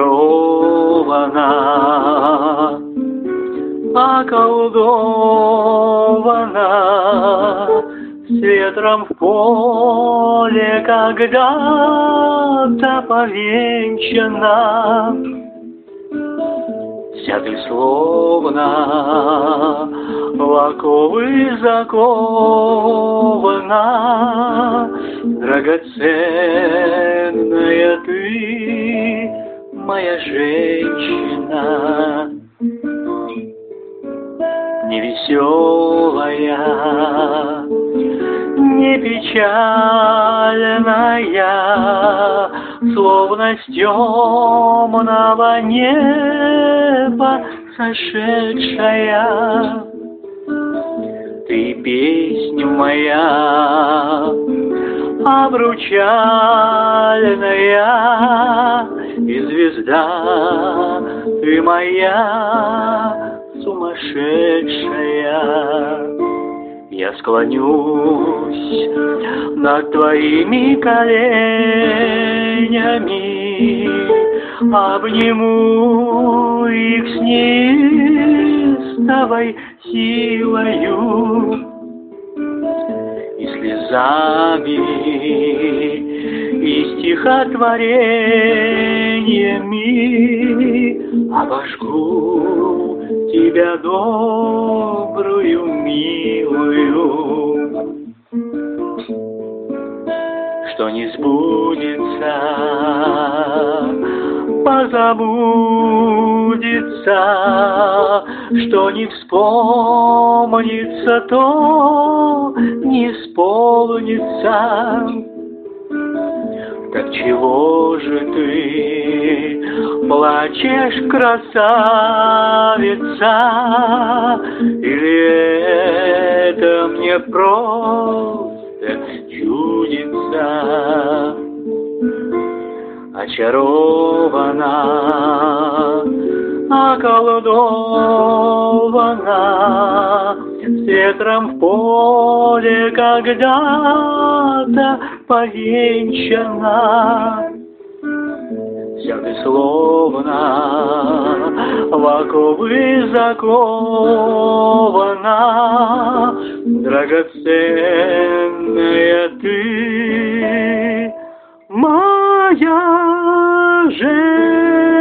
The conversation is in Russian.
очарована, околдована, с ветром в поле когда-то повенчана. Вся ты словно в оковы закована, драгоценная ты, моя женщина. Не веселая, не печальная, словно с темного неба сошедшая. Ты песня моя обручальная, и звезда ты моя сумасшедшая. Я склонюсь над твоими коленями, обниму их с неистовой силою и слезами, и стихотворениями обожгу тебя добрую, милую, что не сбудется, позабудется, что не вспомнится, то не исполнится. Так чего же ты плачешь, красавица? Или это мне просто чудится? Очарована, околдована, с ветром в поле когда-то повенчана. Вся ты словно в оковы закована, драгоценная ты, моя женщина.